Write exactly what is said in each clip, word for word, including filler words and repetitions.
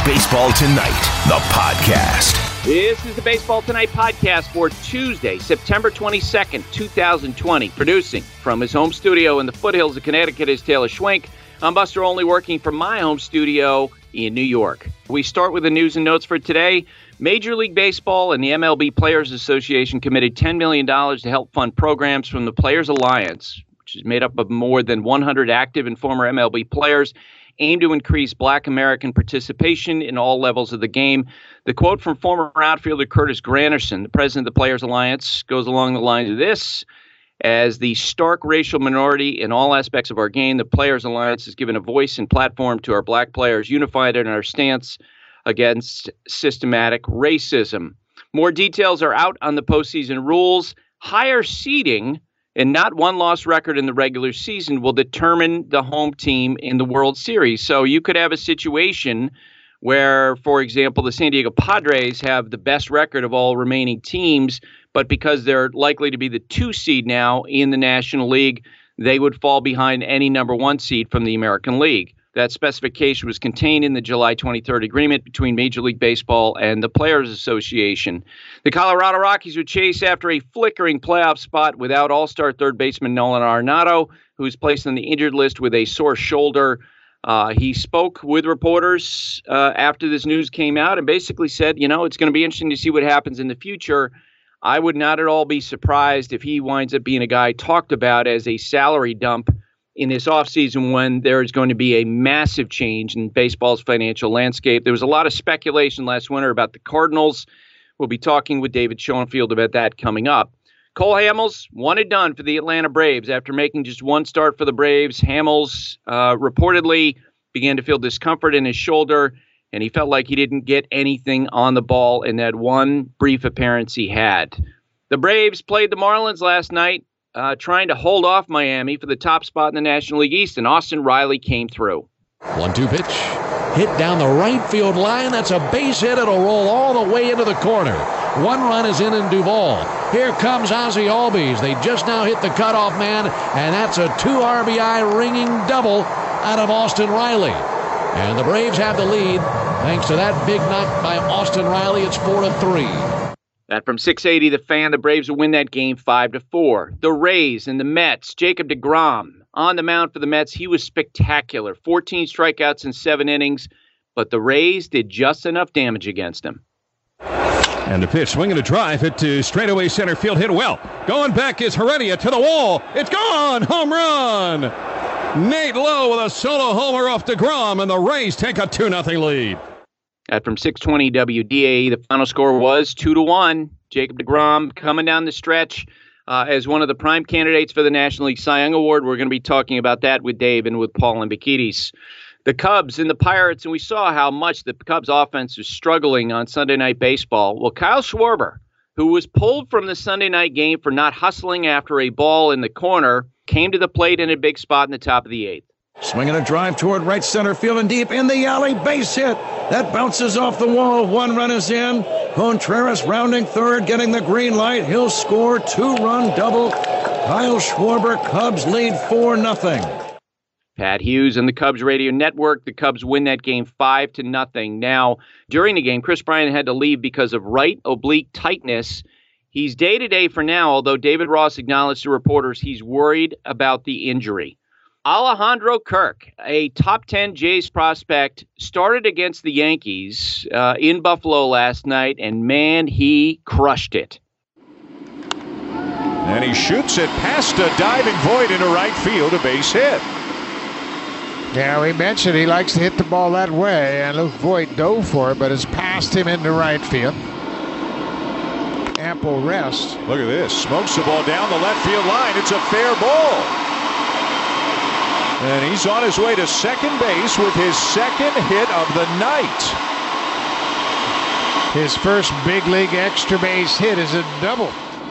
Baseball Tonight, the podcast. This is the Baseball Tonight podcast for Tuesday, September twenty-second, twenty twenty. Producing from his home studio in the foothills of Connecticut is Taylor Schwenk. I'm Buster Olney, working from my home studio in New York. We start with the news and notes for today. Major League Baseball and the M L B Players Association committed ten million dollars to help fund programs from the Players Alliance, which is made up of more than one hundred active and former M L B players, aimed to increase Black American participation in all levels of the game. The quote from former outfielder Curtis Granderson, the president of the Players Alliance, goes along the lines of this: as the stark racial minority in all aspects of our game, the Players Alliance has given a voice and platform to our black players, unified in our stance against systematic racism. More details are out on the postseason rules. Higher seeding and not one-loss record in the regular season will determine the home team in the World Series. So you could have a situation where, for example, the San Diego Padres have the best record of all remaining teams, but because they're likely to be the two seed now in the National League, they would fall behind any number one seed from the American League. That specification was contained in the July twenty-third agreement between Major League Baseball and the Players Association. The Colorado Rockies would chase after a flickering playoff spot without all-star third baseman Nolan Arenado, who's placed on the injured list with a sore shoulder. Uh, he spoke with reporters uh, after this news came out and basically said, you know, it's going to be interesting to see what happens in the future. I would not at all be surprised if he winds up being a guy talked about as a salary dump in this offseason when there's going to be a massive change in baseball's financial landscape. There was a lot of speculation last winter about the Cardinals. We'll be talking with David Schoenfield about that coming up. Cole Hamels, one and done for the Atlanta Braves. After making just one start for the Braves, Hamels uh, reportedly began to feel discomfort in his shoulder, and he felt like he didn't get anything on the ball in that one brief appearance he had. The Braves played the Marlins last night, Uh, trying to hold off Miami for the top spot in the National League East, and Austin Riley came through. one two pitch. Hit down the right field line. That's a base hit. It'll roll all the way into the corner. One run is in in Duvall. Here comes Ozzie Albies. They just now hit the cutoff man, and that's a two R B I ringing double out of Austin Riley. And the Braves have the lead. Thanks to that big knock by Austin Riley, it's four to three. That from six eighty, The Fan, the Braves will win that game five to four. The Rays and the Mets, Jacob deGrom on the mound for the Mets. He was spectacular. fourteen strikeouts in seven innings, but the Rays did just enough damage against him. And the pitch, swinging a drive, hit to straightaway center field, hit well. Going back is Heredia to the wall. It's gone! Home run! Nate Lowe with a solo homer off deGrom, and the Rays take a two nothing lead. At from six twenty W D A E, the final score was two to one. Jacob deGrom coming down the stretch uh, as one of the prime candidates for the National League Cy Young Award. We're going to be talking about that with Dave and with Paul Lambikides. The Cubs and the Pirates, and we saw how much the Cubs offense was struggling on Sunday Night Baseball. Well, Kyle Schwarber, who was pulled from the Sunday night game for not hustling after a ball in the corner, came to the plate in a big spot in the top of the eighth. Swinging a drive toward right center field and deep in the alley, base hit. That bounces off the wall. One run is in. Contreras rounding third, getting the green light. He'll score two-run double. Kyle Schwarber, Cubs lead four nothing. Pat Hughes and the Cubs Radio Network. The Cubs win that game five to nothing. Now, during the game, Chris Bryant had to leave because of right oblique tightness. He's day-to-day for now, although David Ross acknowledged to reporters he's worried about the injury. Alejandro Kirk, a top ten Jays prospect, started against the Yankees uh, in Buffalo last night, and man, he crushed it. And he shoots it past a diving Voit into right field, a base hit. Yeah, we mentioned he likes to hit the ball that way, and Luke Voit dove for it, but it's passed him into right field. Ample rest. Look at this. Smokes the ball down the left field line. It's a fair ball. And he's on his way to second base with his second hit of the night. His first big league extra base hit is a double.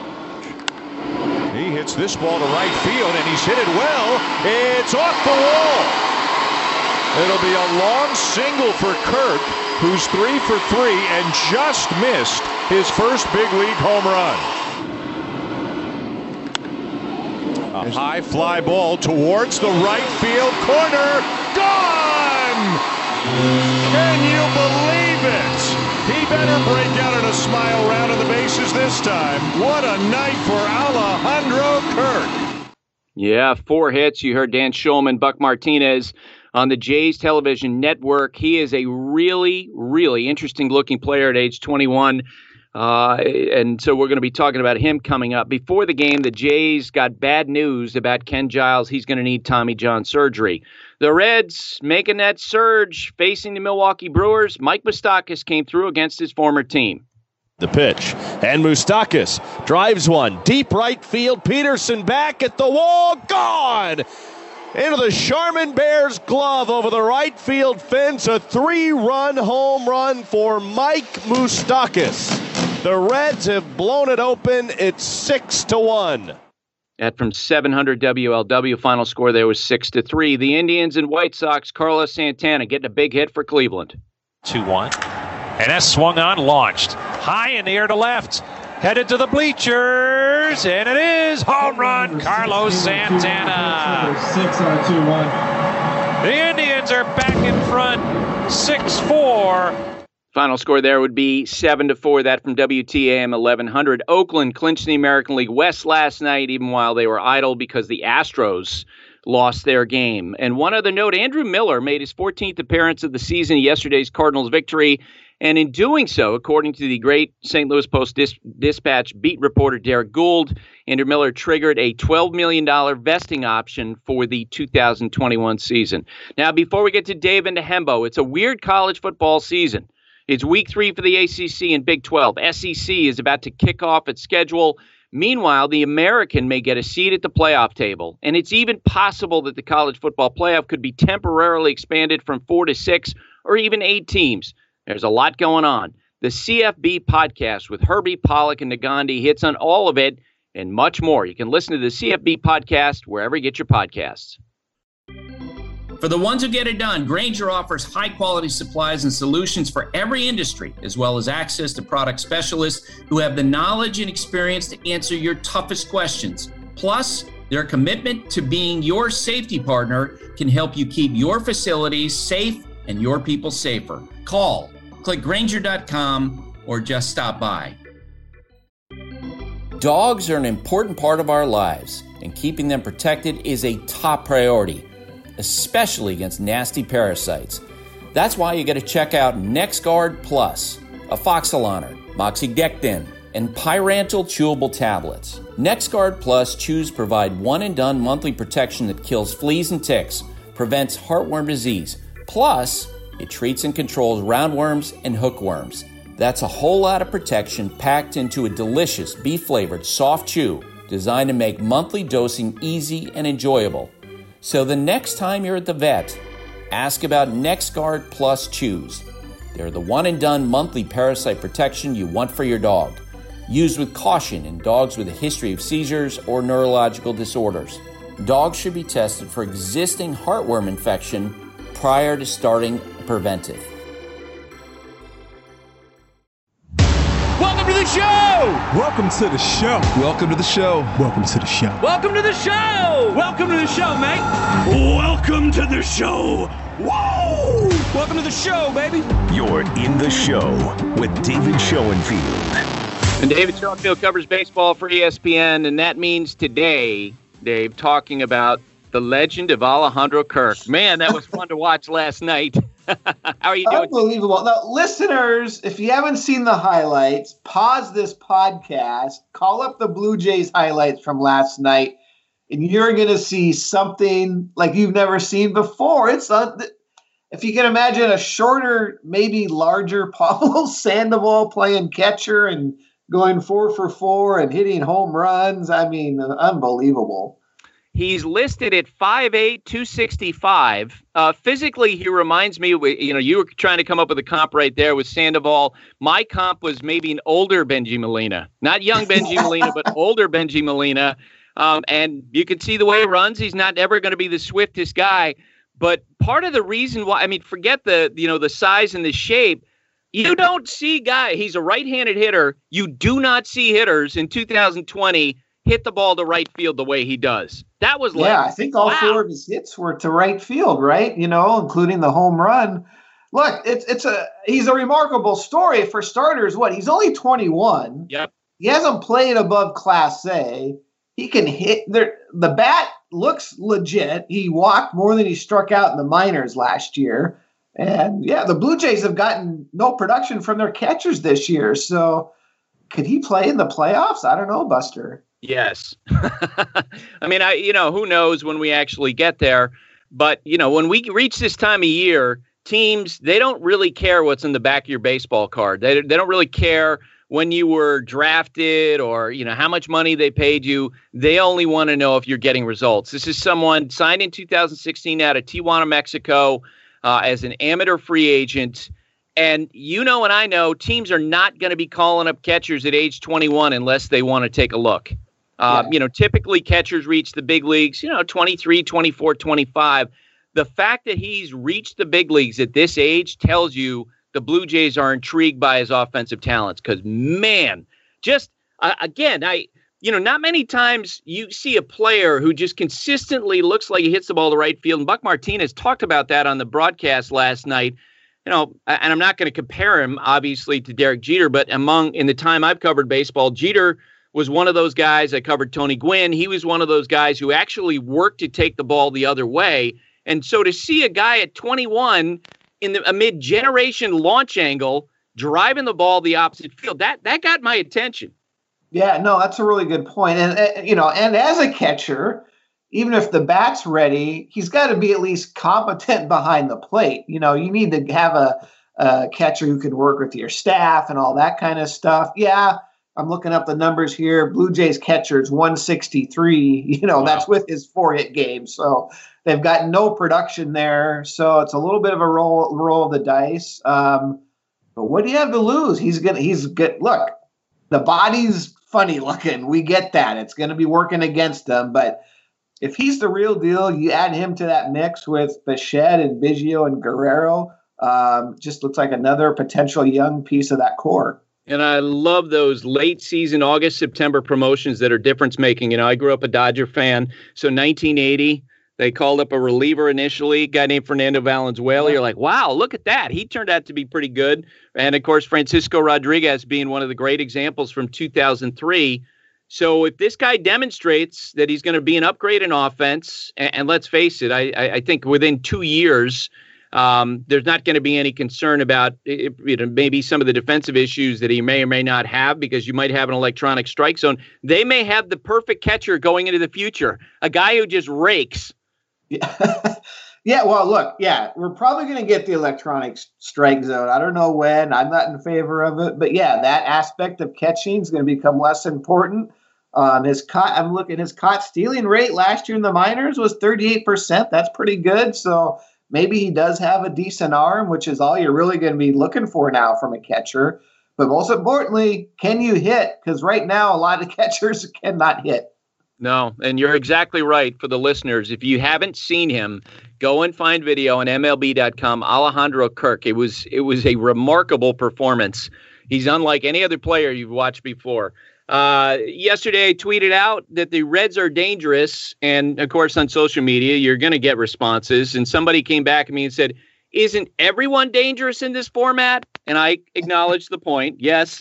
He hits this ball to right field, and he's hit it well. It's off the wall. It'll be a long single for Kirk, who's three for three and just missed his first big league home run. A high fly ball towards the right field corner. Gone! Can you believe better break out in a smile round of the bases this time. What a night for Alejandro Kirk. Yeah, four hits. You heard Dan Shulman, Buck Martinez on the Jays television network. He is a really, really interesting looking player at age twenty-one. Uh, and so we're going to be talking about him coming up. Before the game, the Jays got bad news about Ken Giles. He's going to need Tommy John surgery. The Reds making that surge, facing the Milwaukee Brewers. Mike Moustakas came through against his former team. The pitch, and Moustakas drives one. Deep right field, Peterson back at the wall, gone! Into the Charmin Bears glove over the right field fence. A three-run home run for Mike Moustakas. The Reds have blown it open. It's six to one. At from seven hundred W L W, final score there was six to three. The Indians and White Sox, Carlos Santana getting a big hit for Cleveland. two one. And that's swung on, launched. High in the air to left. Headed to the bleachers. And it is home run, Carlos Santana. Six on a two one. The Indians are back in front, six four. Final score there would be seven to four. That from W T A M eleven hundred. Oakland clinched the American League West last night, even while they were idle, because the Astros lost their game. And one other note, Andrew Miller made his fourteenth appearance of the season in yesterday's Cardinals victory. And in doing so, according to the great Saint Louis Post-Dispatch beat reporter Derek Gould, Andrew Miller triggered a twelve million dollars vesting option for the two thousand twenty-one season. Now, before we get to Dave and to Hembo, it's a weird college football season. It's week three for the A C C and Big twelve. S E C is about to kick off its schedule. Meanwhile, the American may get a seat at the playoff table. And it's even possible that the college football playoff could be temporarily expanded from four to six or even eight teams. There's a lot going on. The C F B podcast with Herbie Pollack and Nagandi hits on all of it and much more. You can listen to the C F B podcast wherever you get your podcasts. For the ones who get it done, Grainger offers high-quality supplies and solutions for every industry, as well as access to product specialists who have the knowledge and experience to answer your toughest questions. Plus, their commitment to being your safety partner can help you keep your facilities safe and your people safer. Call, click Grainger dot com, or just stop by. Dogs are an important part of our lives, and keeping them protected is a top priority, especially against nasty parasites. That's why you got to check out NexGard Plus, Afoxolaner, Moxidectin, and Pyrantel chewable tablets. NexGard Plus chews provide one-and-done monthly protection that kills fleas and ticks, prevents heartworm disease. Plus, it treats and controls roundworms and hookworms. That's a whole lot of protection packed into a delicious beef-flavored soft chew designed to make monthly dosing easy and enjoyable. So the next time you're at the vet, ask about NexGard Plus Chews. They're the one-and-done monthly parasite protection you want for your dog. Used with caution in dogs with a history of seizures or neurological disorders. Dogs should be tested for existing heartworm infection prior to starting preventive. Welcome to the show! Welcome to the show. Welcome to the show. Welcome to the show. Welcome to the show! Welcome to the show, mate! Welcome to the show! Whoa! Welcome to the show, baby! You're in the show with David Schoenfield. And David Schoenfield covers baseball for E S P N, and that means today, Dave, talking about the legend of Alejandro Kirk. Man, that was fun to watch last night. How are you doing? Unbelievable. Now, listeners, if you haven't seen the highlights, pause this podcast, call up the Blue Jays highlights from last night, and you're going to see something like you've never seen before. It's a, if you can imagine a shorter, maybe larger Pablo Sandoval playing catcher and going four for four and hitting home runs. I mean, unbelievable. He's listed at five eight, two sixty-five. Uh, physically, he reminds me, you know, you were trying to come up with a comp right there with Sandoval. My comp was maybe an older Benji Molina. Not young Benji Molina, but older Benji Molina. Um, and you can see the way he runs. He's not ever going to be the swiftest guy. But part of the reason why, I mean, forget the, you know, the size and the shape. You don't see guy. He's a right-handed hitter. You do not see hitters in two thousand twenty hit the ball to right field the way he does. That was like, yeah, I think all wow. four of his hits were to right field, right? You know, including the home run. look, it's it's a he's a remarkable story for starters. What, he's only twenty-one. Yep. He hasn't played above Class A. He can hit there. The bat looks legit. He walked more than he struck out in the minors last year. And yeah, the Blue Jays have gotten no production from their catchers this year. So could he play in the playoffs? I don't know, Buster. Yes. I mean, I you know, who knows when we actually get there. But, you know, when we reach this time of year, teams, they don't really care what's in the back of your baseball card. They, they don't really care when you were drafted or, you know, how much money they paid you. They only want to know if you're getting results. This is someone signed in two thousand sixteen out of Tijuana, Mexico, uh, as an amateur free agent. And you know and I know teams are not going to be calling up catchers at age twenty-one unless they want to take a look. Uh, yeah. You know, typically catchers reach the big leagues, you know, twenty-three, twenty-four, twenty-five. The fact that he's reached the big leagues at this age tells you the Blue Jays are intrigued by his offensive talents because, man, just uh, again, I, you know, not many times you see a player who just consistently looks like he hits the ball to right field. And Buck Martinez talked about that on the broadcast last night. You know, and I'm not going to compare him, obviously, to Derek Jeter, but among in the time I've covered baseball, Jeter was one of those guys. I covered Tony Gwynn. He was one of those guys who actually worked to take the ball the other way. And so to see a guy at twenty-one in the a mid-generation launch angle driving the ball the opposite field, that that got my attention. Yeah, no, that's a really good point. And, uh, you know, and as a catcher, even if the bat's ready, he's got to be at least competent behind the plate. You know, you need to have a, a catcher who can work with your staff and all that kind of stuff. Yeah, I'm looking up the numbers here. Blue Jays catcher's one sixty-three. You know, wow. That's with his four-hit game. So they've got no production there. So it's a little bit of a roll roll of the dice. Um, but what do you have to lose? He's gonna. He's good. Look, the body's funny looking. We get that. It's going to be working against him, but if he's the real deal, you add him to that mix with Bichette and Biggio and Guerrero, um, just looks like another potential young piece of that core. And I love those late season, August, September promotions that are difference making. You know, I grew up a Dodger fan. So nineteen eighty, they called up a reliever initially, a guy named Fernando Valenzuela. You're like, wow, look at that. He turned out to be pretty good. And of course, Francisco Rodriguez being one of the great examples from two thousand three. So if this guy demonstrates that he's going to be an upgrade in offense, and, and let's face it, I, I think within two years, um, there's not going to be any concern about it, you know, maybe some of the defensive issues that he may or may not have because you might have an electronic strike zone. They may have the perfect catcher going into the future, a guy who just rakes. Yeah, yeah. Well, look, yeah, we're probably going to get the electronic strike zone. I don't know when. I'm not in favor of it, but yeah, that aspect of catching is going to become less important. Um, his caught, I'm looking, his caught stealing rate last year in the minors was thirty-eight percent. That's pretty good. So maybe he does have a decent arm, which is all you're really going to be looking for now from a catcher. But most importantly, can you hit? Because right now, a lot of catchers cannot hit. No, and you're exactly right for the listeners. If you haven't seen him, go and find video on M L B dot com. Alejandro Kirk. It was it was a remarkable performance. He's unlike any other player you've watched before. Uh, yesterday, I tweeted out that the Reds are dangerous. And, of course, on social media, you're going to get responses. And somebody came back at me and said, isn't everyone dangerous in this format? And I acknowledged the point. Yes.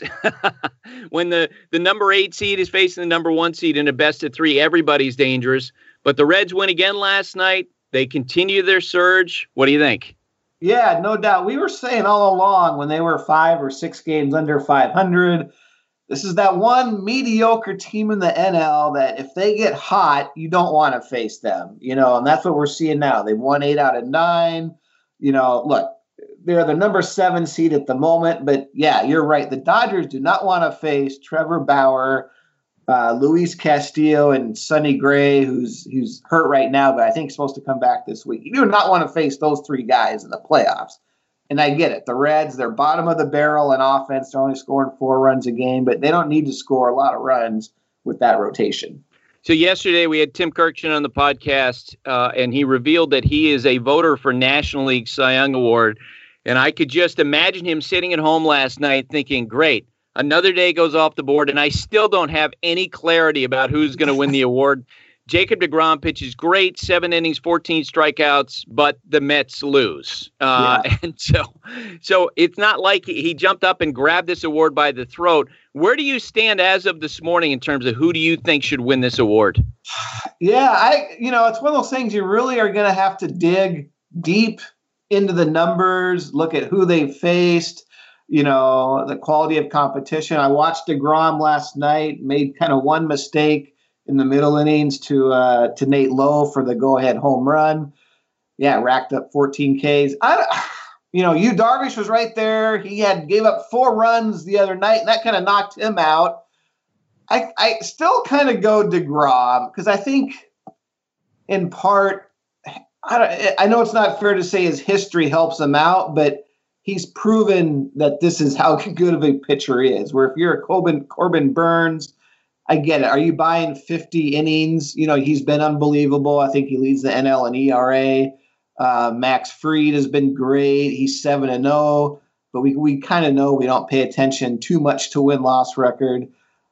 When the, the number eight seed is facing the number one seed in a best of three, everybody's dangerous. But the Reds win again last night. They continue their surge. What do you think? Yeah, no doubt. We were saying all along when they were five or six games under five hundred, this is that one mediocre team in the N L that if they get hot, you don't want to face them, you know, and that's what we're seeing now. They've won eight out of nine. You know, look, they're the number seven seed at the moment, but yeah, you're right. The Dodgers do not want to face Trevor Bauer, uh, Luis Castillo, and Sonny Gray, who's who's hurt right now, but I think supposed to come back this week. You do not want to face those three guys in the playoffs. And I get it. The Reds, they're bottom of the barrel in offense. They're only scoring four runs a game, but they don't need to score a lot of runs with that rotation. So yesterday we had Tim Kirkchin on the podcast, uh, and he revealed that he is a voter for National League Cy Young Award. And I could just imagine him sitting at home last night thinking, great, another day goes off the board, and I still don't have any clarity about who's going to win the award. Jacob deGrom pitches great, seven innings, fourteen strikeouts, but the Mets lose. Uh, yeah. And so so it's not like he, he jumped up and grabbed this award by the throat. Where do you stand as of this morning in terms of who do you think should win this award? Yeah, I you know, it's one of those things you really are going to have to dig deep into the numbers, look at who they faced, you know, the quality of competition. I watched DeGrom last night, made kind of one mistake in the middle innings to uh, to Nate Lowe for the go-ahead home run. Yeah, racked up fourteen Ks. I, you know, Yu Darvish was right there. He had gave up four runs the other night, and that kind of knocked him out. I I still kind of go DeGrom because I think, in part, I don't, I know it's not fair to say his history helps him out, but he's proven that this is how good of a pitcher he is. Where if you're a Corbin Corbin Burns, I get it. Are you buying fifty innings? You know, he's been unbelievable. I think he leads the N L in E R A. Uh, Max Fried has been great. He's seven and oh, but we we kind of know we don't pay attention too much to win-loss record.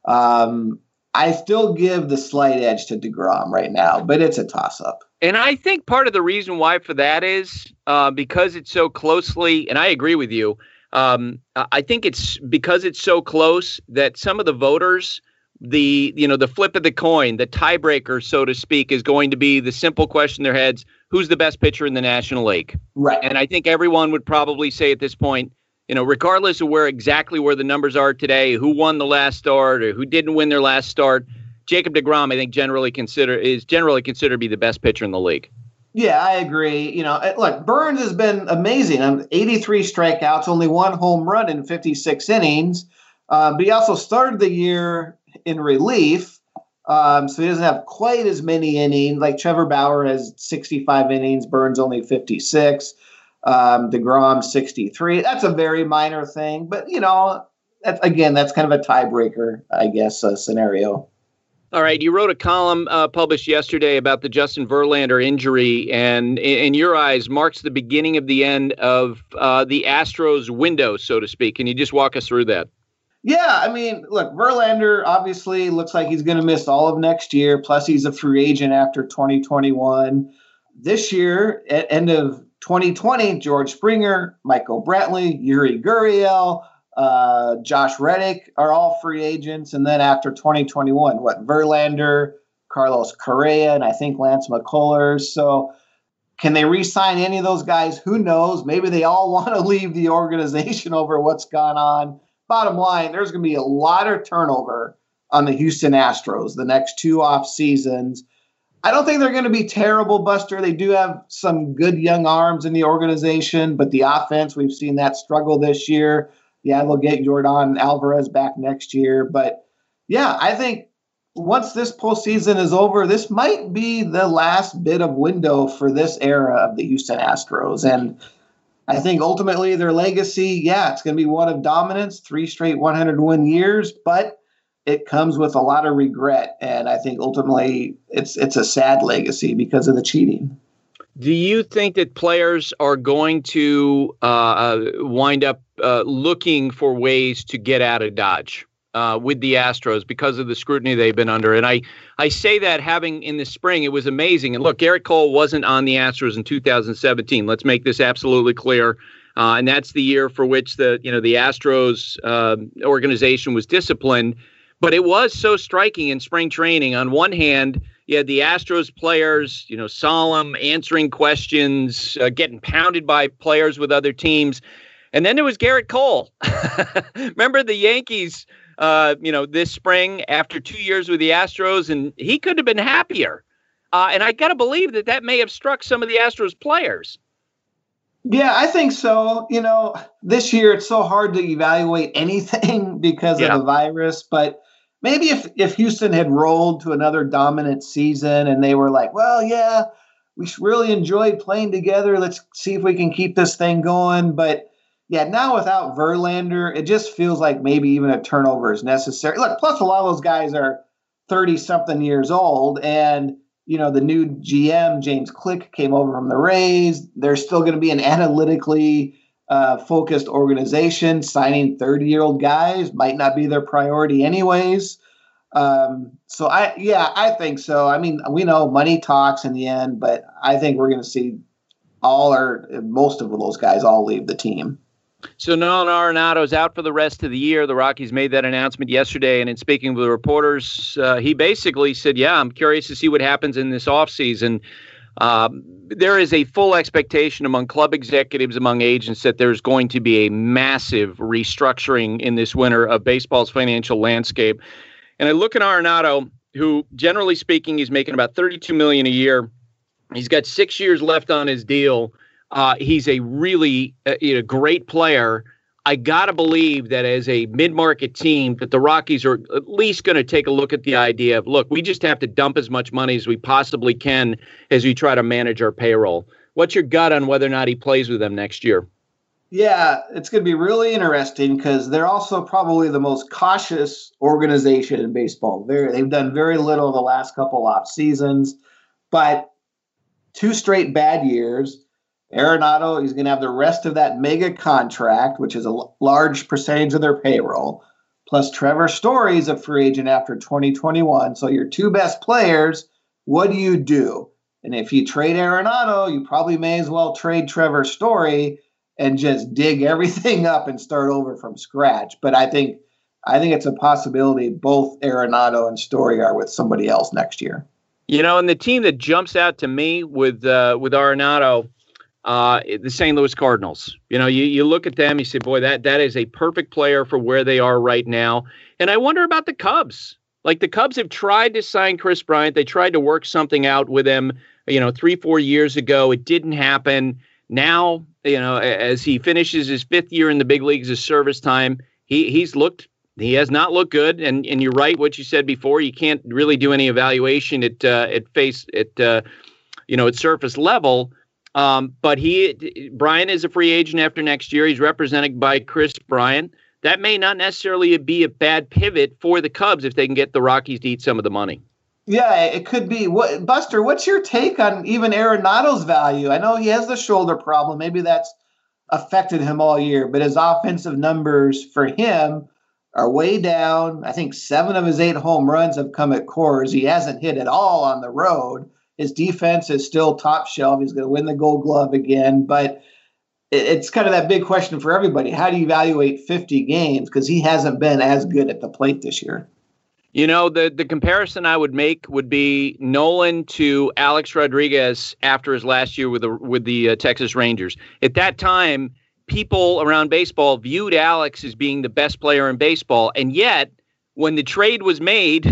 Um, I still give the slight edge to DeGrom right now, but it's a toss-up. And I think part of the reason why for that is uh, because it's so closely, and I agree with you, um, I think it's because it's so close that some of the voters – the, you know, the flip of the coin, the tiebreaker, so to speak, is going to be the simple question in their heads, who's the best pitcher in the National League? Right. And I think everyone would probably say at this point, you know, regardless of where exactly where the numbers are today, who won the last start or who didn't win their last start, Jacob deGrom, I think, generally consider is generally considered to be the best pitcher in the league. Yeah, I agree. You know, look, Burns has been amazing. eighty-three strikeouts, only one home run in fifty-six innings. Uh, but he also started the year in relief, um, so he doesn't have quite as many innings. Like Trevor Bauer has sixty-five innings, Burns only fifty-six, um, DeGrom sixty-three. That's a very minor thing, but you know, that's, again, that's kind of a tiebreaker, I guess, uh, scenario. All right, you wrote a column uh, published yesterday about the Justin Verlander injury, and in, in your eyes, marks the beginning of the end of uh, the Astros window, so to speak. Can you just walk us through that? Yeah, I mean, look, Verlander obviously looks like he's going to miss all of next year. Plus, he's a free agent after twenty twenty-one. This year, at end of twenty twenty, George Springer, Michael Brantley, Yuri Gurriel, uh, Josh Reddick are all free agents. And then after twenty twenty-one, what, Verlander, Carlos Correa, and I think Lance McCullers. So can they re-sign any of those guys? Who knows? Maybe they all want to leave the organization over what's gone on. Bottom line, there's going to be a lot of turnover on the Houston Astros the next two off seasons. I don't think they're going to be terrible, Buster. They do have some good young arms in the organization, but the offense, we've seen that struggle this year. Yeah, they'll get Yordan Alvarez back next year. But yeah, I think once this postseason is over, this might be the last bit of window for this era of the Houston Astros. And I think ultimately their legacy, yeah, it's going to be one of dominance, three straight one hundred win years, but it comes with a lot of regret. And I think ultimately it's it's a sad legacy because of the cheating. Do you think that players are going to uh, wind up uh, looking for ways to get out of Dodge uh, with the Astros because of the scrutiny they've been under? And I, I say that having in the spring, it was amazing. And look, Garrett Cole wasn't on the Astros in two thousand seventeen. Let's make this absolutely clear. Uh, and that's the year for which the, you know, the Astros uh, organization was disciplined. But it was so striking in spring training. On one hand, you had the Astros players, you know, solemn, answering questions, uh, getting pounded by players with other teams. And then there was Garrett Cole. Remember the Yankees, uh, you know, this spring after two years with the Astros, and he could have been happier. Uh, and I got to believe that that may have struck some of the Astros players. Yeah, I think so. You know, this year it's so hard to evaluate anything because yeah. of the virus, but maybe if, if Houston had rolled to another dominant season and they were like, well, yeah, we really enjoyed playing together. Let's see if we can keep this thing going. But yeah, now without Verlander, it just feels like maybe even a turnover is necessary. Look, plus a lot of those guys are thirty-something years old. And, you know, the new G M, James Click, came over from the Rays. They're still going to be an analytically uh, focused organization. Signing thirty-year-old guys might not be their priority anyways. Um, so I, yeah, I think so. I mean, we know money talks in the end, but I think we're going to see all or most of those guys all leave the team. So Nolan Arenado's out for the rest of the year. The Rockies made that announcement yesterday, and in speaking with the reporters, uh, he basically said, yeah, I'm curious to see what happens in this offseason. Um, there is a full expectation among club executives, among agents, that there's going to be a massive restructuring in this winter of baseball's financial landscape. And I look at Arenado, who, generally speaking, is making about thirty-two million dollars a year. He's got six years left on his deal. Uh, he's a really uh, you know, great player. I got to believe that as a mid-market team, that the Rockies are at least going to take a look at the idea of, look, we just have to dump as much money as we possibly can as we try to manage our payroll. What's your gut on whether or not he plays with them next year? Yeah, it's going to be really interesting because they're also probably the most cautious organization in baseball. They're, they've done very little the last couple off seasons, but two straight bad years. Arenado, he's going to have the rest of that mega contract, which is a l- large percentage of their payroll. Plus, Trevor Story is a free agent after twenty twenty-one. So your two best players, what do you do? And if you trade Arenado, you probably may as well trade Trevor Story and just dig everything up and start over from scratch. But I think I think it's a possibility both Arenado and Story are with somebody else next year. You know, and the team that jumps out to me with uh, with Arenado, uh, the Saint Louis Cardinals. You know, you, you look at them, you say, boy, that that is a perfect player for where they are right now. And I wonder about the Cubs. Like, the Cubs have tried to sign Chris Bryant. They tried to work something out with him, you know, three, four years ago. It didn't happen. Now, you know, as he finishes his fifth year in the big leagues of service time, he he's looked, he has not looked good. And and you're right, what you said before, you can't really do any evaluation at uh, at face at uh, you know at surface level. Um, but he Bryant is a free agent after next year. He's represented by Chris Bryant. That may not necessarily be a bad pivot for the Cubs if they can get the Rockies to eat some of the money. Yeah, it could be. What, Buster, what's your take on even Arenado's value? I know he has the shoulder problem. Maybe that's affected him all year, but his offensive numbers for him are way down. I think seven of his eight home runs have come at Coors. He hasn't hit at all on the road. His defense is still top shelf. He's going to win the Gold Glove again, but it's kind of that big question for everybody. How do you evaluate fifty games? Because he hasn't been as good at the plate this year. You know, the, the comparison I would make would be Nolan to Alex Rodriguez after his last year with the with the uh, Texas Rangers. At that time, people around baseball viewed Alex as being the best player in baseball, and yet when the trade was made,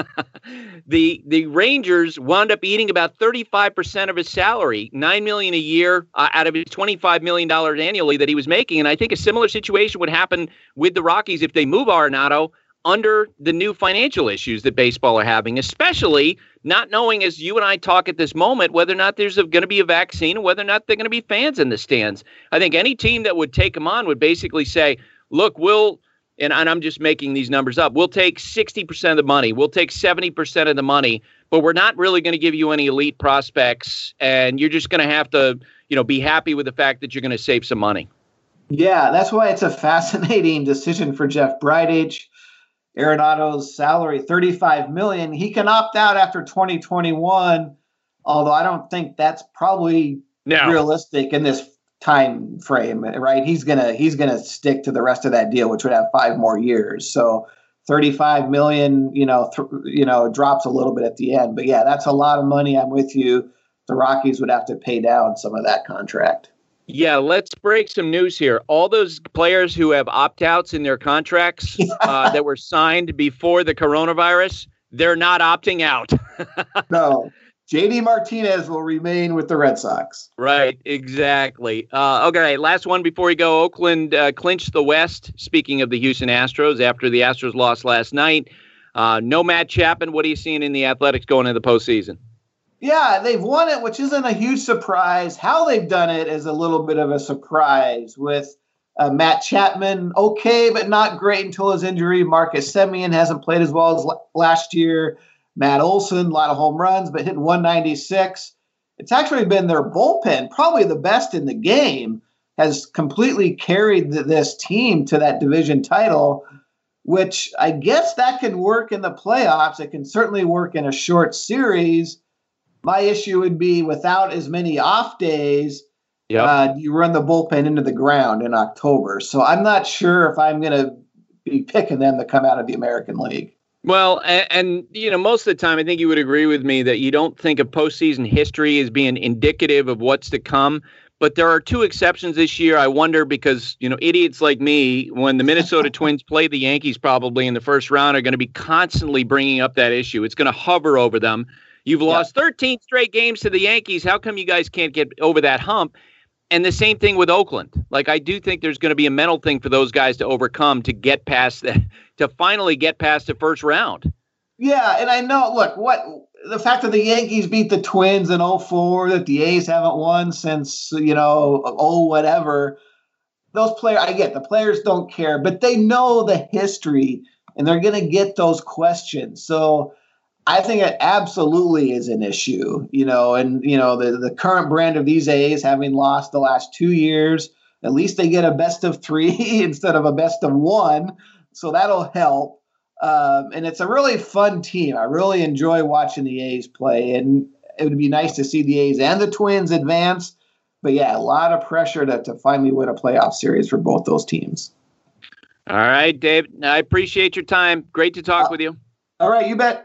the the Rangers wound up eating about thirty-five percent of his salary, nine million dollars a year uh, out of his twenty-five million dollars annually that he was making. And I think a similar situation would happen with the Rockies if they move Arenado under the new financial issues that baseball are having, especially not knowing, as you and I talk at this moment, whether or not there's going to be a vaccine and whether or not they're going to be fans in the stands. I think any team that would take him on would basically say, look, we'll, and, and I'm just making these numbers up, we'll take sixty percent of the money, we'll take seventy percent of the money, but we're not really going to give you any elite prospects, and you're just going to have to, you know, be happy with the fact that you're going to save some money. Yeah, that's why it's a fascinating decision for Jeff Bridich. Arenado's salary, thirty-five million dollars. He can opt out after twenty twenty-one, although I don't think that's probably no. realistic in this time frame, right? He's gonna he's gonna stick to the rest of that deal, which would have five more years. So thirty-five million dollars, you know, th- you know, drops a little bit at the end. But yeah, that's a lot of money. I'm with you. The Rockies would have to pay down some of that contract. Yeah, let's break some news here. All those players who have opt-outs in their contracts uh, that were signed before the coronavirus, they're not opting out. No. J D Martinez will remain with the Red Sox. Right, exactly. Uh, okay, last one before we go. Oakland uh, clinched the West, speaking of the Houston Astros, after the Astros lost last night. Uh, no Matt Chapman. What are you seeing in the Athletics going into the postseason? Yeah, they've won it, which isn't a huge surprise. How they've done it is a little bit of a surprise with uh, Matt Chapman, okay, but not great until his injury. Marcus Semien hasn't played as well as l- last year. Matt Olson, a lot of home runs, but hitting one ninety-six. It's actually been their bullpen, probably the best in the game, has completely carried th- this team to that division title which I guess that can work in the playoffs. It can certainly work in a short series. My issue would be without as many off days, yep. uh, you run the bullpen into the ground in October. So I'm not sure if I'm going to be picking them to come out of the American League. Well, and, and, you know, most of the time, I think you would agree with me that you don't think of postseason history as being indicative of what's to come. But there are two exceptions this year. I wonder because, you know, idiots like me, when the Minnesota Twins play the Yankees probably in the first round, are going to be constantly bringing up that issue. It's going to hover over them. You've lost yeah. thirteen straight games to the Yankees. How come you guys can't get over that hump? And the same thing with Oakland. Like, I do think there's going to be a mental thing for those guys to overcome to get past that, to finally get past the first round. Yeah, and I know, look, what the fact that the Yankees beat the Twins in oh four, that the A's haven't won since, you know, oh, whatever. Those players, I get the players don't care, but they know the history and they're going to get those questions. So I think it absolutely is an issue, you know, and, you know, the, the current brand of these A's having lost the last two years, at least they get a best of three instead of a best of one. So that'll help. Um, and it's a really fun team. I really enjoy watching the A's play, and it would be nice to see the A's and the Twins advance. But yeah, a lot of pressure to, to finally win a playoff series for both those teams. All right, Dave, I appreciate your time. Great to talk uh, with you. All right, you bet.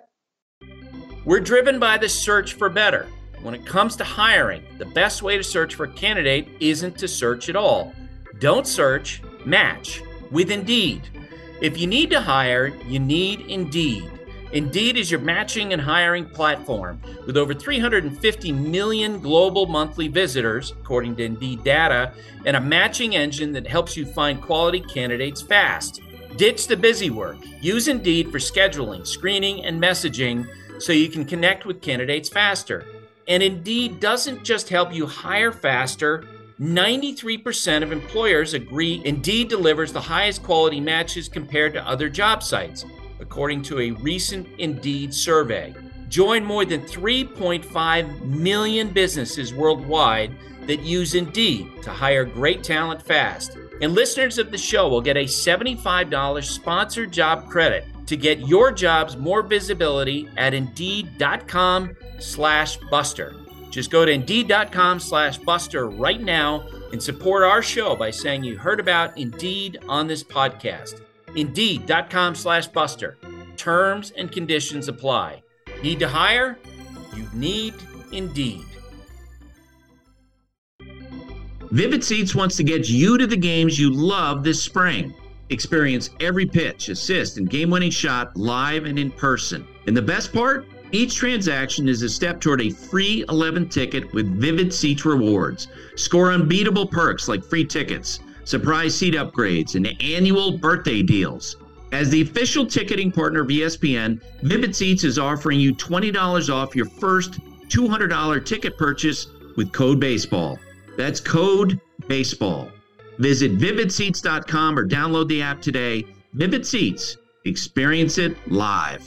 We're driven by the search for better. When it comes to hiring, the best way to search for a candidate isn't to search at all. Don't search, match with Indeed. If you need to hire, you need Indeed. Indeed is your matching and hiring platform with over three hundred fifty million global monthly visitors, according to Indeed data, and a matching engine that helps you find quality candidates fast. Ditch the busy work. Use Indeed for scheduling, screening, and messaging so you can connect with candidates faster. And Indeed doesn't just help you hire faster. ninety-three percent of employers agree Indeed delivers the highest quality matches compared to other job sites, according to a recent Indeed survey. Join more than three point five million businesses worldwide that use Indeed to hire great talent fast. And listeners of the show will get a seventy-five dollars sponsored job credit to get your jobs more visibility at Indeed.com slash Buster. Just go to Indeed.com slash Buster right now and support our show by saying you heard about Indeed on this podcast. Indeed.com slash Buster. Terms and conditions apply. Need to hire? You need Indeed. Vivid Seats wants to get you to the games you love this spring. Experience every pitch, assist, and game-winning shot live and in person. And the best part? Each transaction is a step toward a free eleventh ticket with Vivid Seats rewards. Score unbeatable perks like free tickets, surprise seat upgrades, and annual birthday deals. As the official ticketing partner of E S P N, Vivid Seats is offering you twenty dollars off your first two hundred dollars ticket purchase with code BASEBALL. That's code BASEBALL. Visit vivid seats dot com or download the app today. Vivid Seats. Experience it live.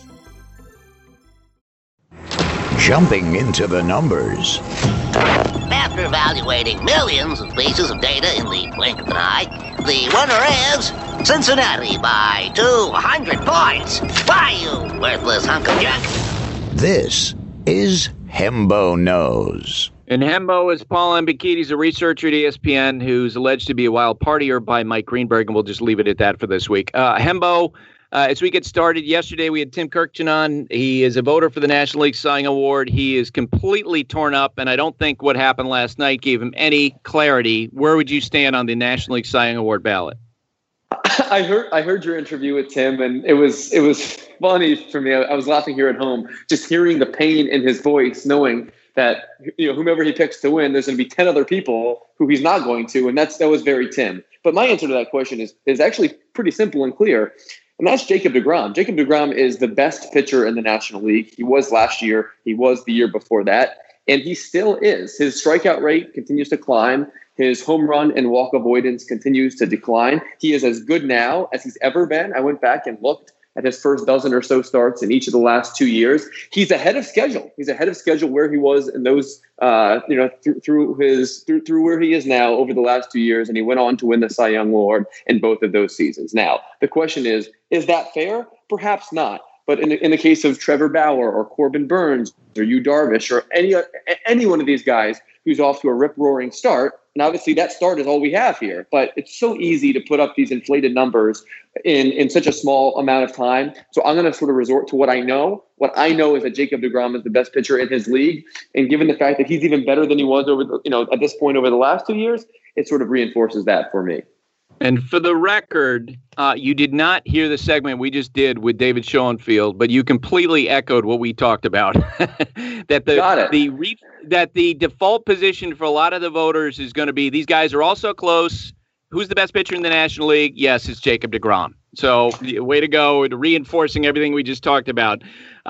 Jumping into the numbers. After evaluating millions of pieces of data in the blink of an eye, the winner is Cincinnati by two hundred points. Why, you worthless hunk of junk? This is Hembo Knows. And Hembo is Paul Ambikides, a researcher at E S P N who's alleged to be a wild partier by Mike Greenberg, and we'll just leave it at that for this week. Uh, Hembo, uh, as we get started, yesterday we had Tim Kurkjian on. He is a voter for the National League Cy Young Award. He is completely torn up, and I don't think what happened last night gave him any clarity. Where would you stand on the National League Cy Young Award ballot? I heard I heard your interview with Tim, and it was it was funny for me. I, I was laughing here at home, just hearing the pain in his voice, knowing that, you know, whomever he picks to win, there's going to be ten other people who he's not going to, and that's that was very Tim. But my answer to that question is is actually pretty simple and clear, and that's Jacob deGrom. Jacob deGrom is the best pitcher in the National League. He was last year. He was the year before that, and he still is. His strikeout rate continues to climb. His home run and walk avoidance continues to decline. He is as good now as he's ever been. I went back and looked at his first dozen or so starts in each of the last two years. He's ahead of schedule. He's ahead of schedule where he was in those, uh, you know, th- through his through, through where he is now over the last two years, and he went on to win the Cy Young Award in both of those seasons. Now, the question is, is that fair? Perhaps not. But in the, in the case of Trevor Bauer or Corbin Burns or Yu Darvish or any any one of these guys who's off to a rip-roaring start, and obviously that start is all we have here, but it's so easy to put up these inflated numbers in, in such a small amount of time. So I'm going to sort of resort to what I know. What I know is that Jacob deGrom is the best pitcher in his league. And given the fact that he's even better than he was over the, you know, at this point over the last two years, it sort of reinforces that for me. And for the record, uh, you did not hear the segment we just did with David Schoenfield, but you completely echoed what we talked about. that the the re- that the default position for a lot of the voters is going to be these guys are all so close. Who's the best pitcher in the National League? Yes, it's Jacob deGrom. So way to go, reinforcing everything we just talked about.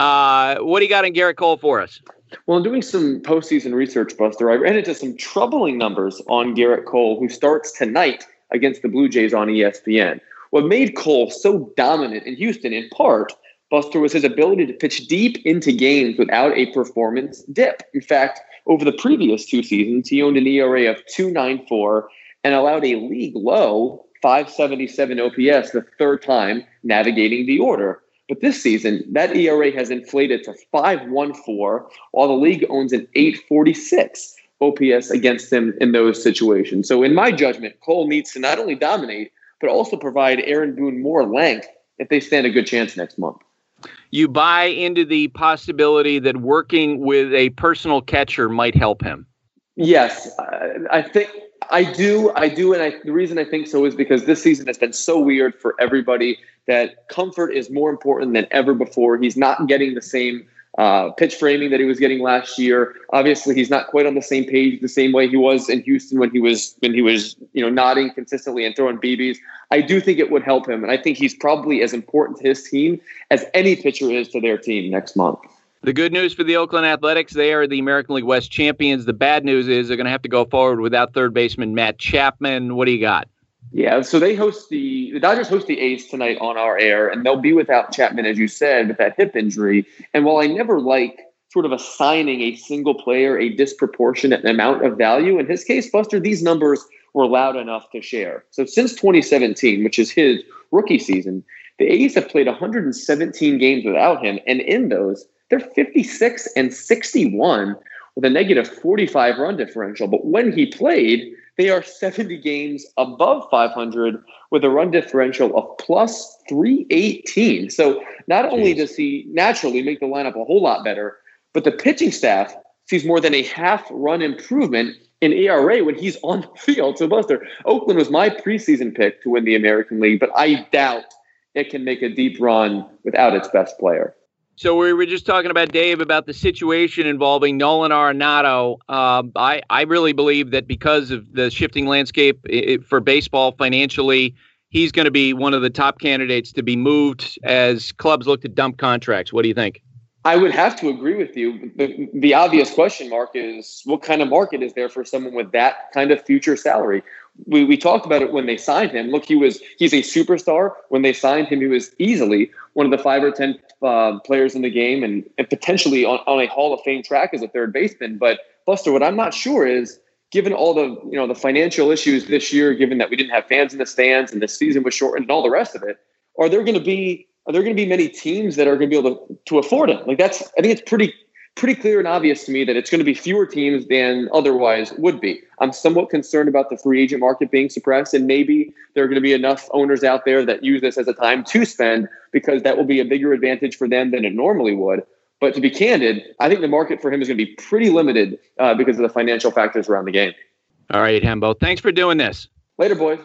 Uh, what do you got in Garrett Cole for us? Well, in doing some postseason research, Buster, I ran into some troubling numbers on Garrett Cole, who starts tonight against the Blue Jays on E S P N. What made Cole so dominant in Houston, in part, Buster, was his ability to pitch deep into games without a performance dip. In fact, over the previous two seasons, he owned an E R A of two point nine four and allowed a league low five seventy-seven O P S the third time navigating the order. But this season, that E R A has inflated to five point one four, while the league owns an eight forty-six O P S against him in those situations. So in my judgment, Cole needs to not only dominate, but also provide Aaron Boone more length if they stand a good chance next month. You buy into the possibility that working with a personal catcher might help him? Yes, I think I do. I do. And I, the reason I think so is because this season has been so weird for everybody that comfort is more important than ever before. He's not getting the same Uh, pitch framing that he was getting last year. Obviously, he's not quite on the same page the same way he was in Houston when he was when he was you know nodding consistently and throwing B Bs. I do think it would help him, and I think he's probably as important to his team as any pitcher is to their team next month. The good news for the Oakland Athletics, they are the American League West champions. The bad news is they're going to have to go forward without third baseman Matt Chapman. What do you got? Yeah, so they host the the Dodgers host the A's tonight on our air, and they'll be without Chapman, as you said, with that hip injury. And while I never like sort of assigning a single player a disproportionate amount of value, in his case, Buster, these numbers were loud enough to share. So since twenty seventeen, which is his rookie season, the A's have played one hundred seventeen games without him, and in those, they're fifty-six and sixty-one with a negative forty-five run differential. But when he played, they are seventy games above five hundred with a run differential of plus three eighteen. So not only does he naturally make the lineup a whole lot better, but the pitching staff sees more than a half run improvement in E R A when he's on the field. So Buster, Oakland was my preseason pick to win the American League, but I doubt it can make a deep run without its best player. So we were just talking about, Dave, about the situation involving Nolan Arenado. Um, I, I really believe that because of the shifting landscape it, for baseball financially, he's going to be one of the top candidates to be moved as clubs look to dump contracts. What do you think? I would have to agree with you. The, the obvious question mark is, what kind of market is there for someone with that kind of future salary? We we talked about it when they signed him. Look, he was he's a superstar. When they signed him, he was easily one of the five or ten uh, players in the game, and, and potentially on, on a Hall of Fame track as a third baseman. But Buster, what I'm not sure is, given all the you know the financial issues this year, given that we didn't have fans in the stands and the season was shortened and all the rest of it, are there going to be are there going to be many teams that are going to be able to, to afford him? Like that's I think it's pretty. pretty clear and obvious to me that it's going to be fewer teams than otherwise would be. I'm somewhat concerned about the free agent market being suppressed, and maybe there are going to be enough owners out there that use this as a time to spend because that will be a bigger advantage for them than it normally would. But to be candid, I think the market for him is going to be pretty limited uh, because of the financial factors around the game. All right, Hembo. Thanks for doing this. Later, boys.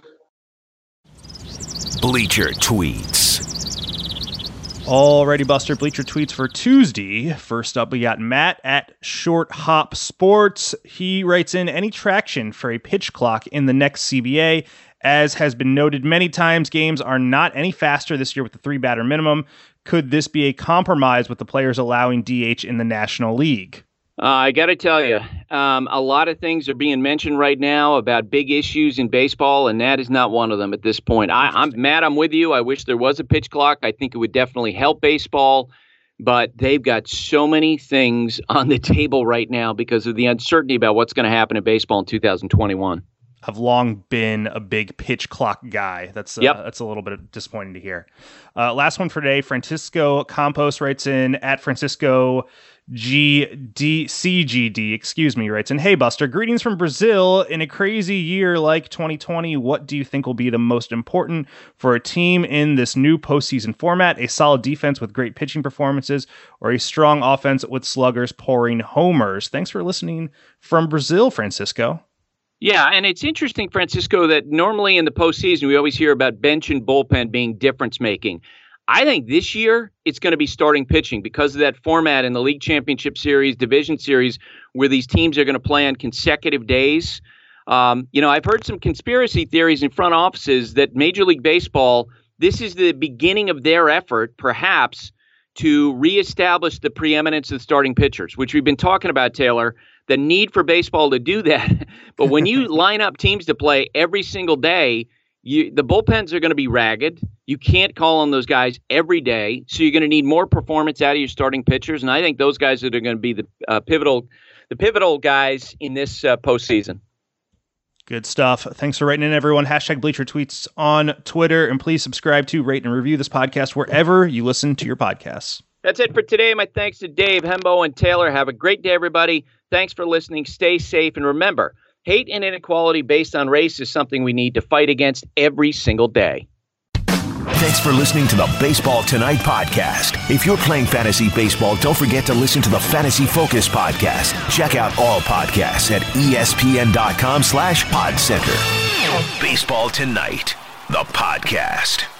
Bleacher Tweets. Alrighty, Buster. Bleacher Tweets for Tuesday. First up, we got Matt at Short Hop Sports. He writes in, any traction for a pitch clock in the next C B A? As has been noted many times, games are not any faster this year with the three-batter minimum. Could this be a compromise with the players allowing D H in the National League? Uh, I got to tell you, um, a lot of things are being mentioned right now about big issues in baseball, and that is not one of them at this point. I, I'm Matt, I'm with you. I wish there was a pitch clock. I think it would definitely help baseball, but they've got so many things on the table right now because of the uncertainty about what's going to happen in baseball in two thousand twenty-one. I've long been a big pitch clock guy. That's uh, yep. that's a little bit disappointing to hear. Uh, last one for today. Francisco Campos writes in at Francisco G D C G D, excuse me, writes in, "Hey Buster, greetings from Brazil. In a crazy year like twenty twenty, what do you think will be the most important for a team in this new postseason format? A solid defense with great pitching performances, or a strong offense with sluggers pouring homers?" Thanks for listening from Brazil, Francisco. Yeah, and it's interesting, Francisco, that normally in the postseason, we always hear about bench and bullpen being difference-making. I think this year it's going to be starting pitching because of that format in the League Championship Series, Division Series, where these teams are going to play on consecutive days. Um, you know, I've heard some conspiracy theories in front offices that Major League Baseball, this is the beginning of their effort, perhaps, to reestablish the preeminence of the starting pitchers, which we've been talking about, Taylor, the need for baseball to do that. But when you line up teams to play every single day, you, the bullpens are going to be ragged. You can't call on those guys every day. So you're going to need more performance out of your starting pitchers. And I think those guys that are going to be the uh, pivotal the pivotal guys in this uh, postseason. Good stuff. Thanks for writing in, everyone. Hashtag Bleacher Tweets on Twitter. And please subscribe to, rate, and review this podcast wherever you listen to your podcasts. That's it for today. My thanks to Dave, Hembo, and Taylor. Have a great day, everybody. Thanks for listening. Stay safe. And remember, hate and inequality based on race is something we need to fight against every single day. Thanks for listening to the Baseball Tonight podcast. If you're playing fantasy baseball, don't forget to listen to the Fantasy Focus podcast. Check out all podcasts at espn.com slash pod center. Baseball Tonight, the podcast.